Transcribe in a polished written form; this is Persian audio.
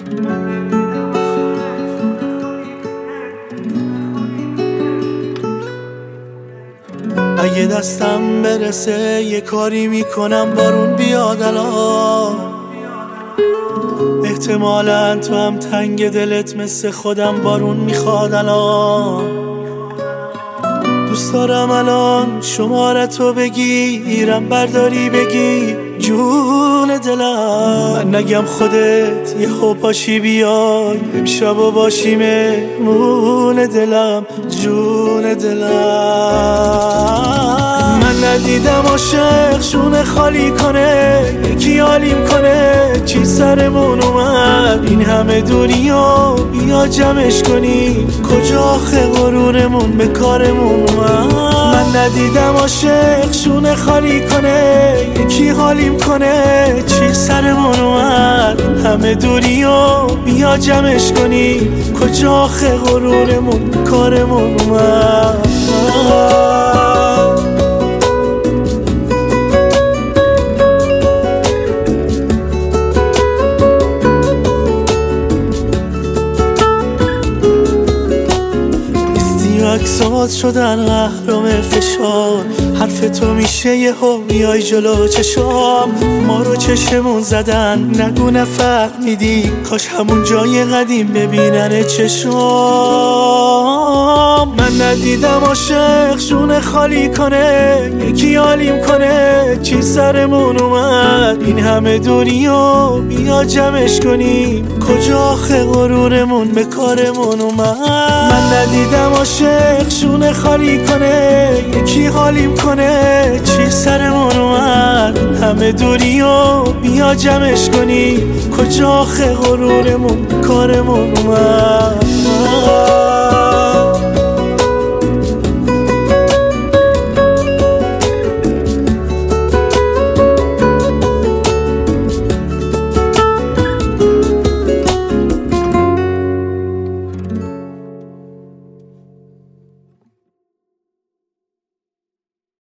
اگه دستم برسه یه کاری میکنم بارون بیاد الان. احتمالاً تو هم تنگ دلت مثل خودم بارون میخواد الان. دوست دارم الان شمارتو بگیرم برداری بگی جون دلم. من نگم خودت یه پاشی بیای امشب و باشی مهمون دلم جون دلم. من ندیدم عاشق شونه خالی کنه یکی حالیم کنه چی سرمون اومد این همه دنیا بیا جمعش کنی کجا آخه غرورمون به کارمون اومد. من ندیدم عاشق شونه خالی کنه یکی حالیم کنه چی سرمون اومد همه دنیا بیا جمعش کنی کجا آخه غرورمون به کارمون اومد. عکسات شدن اهرام فشار حرف تو میشه یه ها میای جلو چشام ما رو چشمون زدن نگو نفهمیدی کاش همون جای قدیم ببینن چشام. من ندیدم عاشق شونه خالی کنه یکی حالیم کنه چی سرمون اومد این همه دنیا بیا جمعش کنی کجا آخه غرورمون به کارمون اومد. من ندیدم عاشق شونه خالی کنه یکی حالیم کنه چی سرمون اومد همه دنیا بیا جمعش کنی کجا آخه غرورمون کارمون اومد.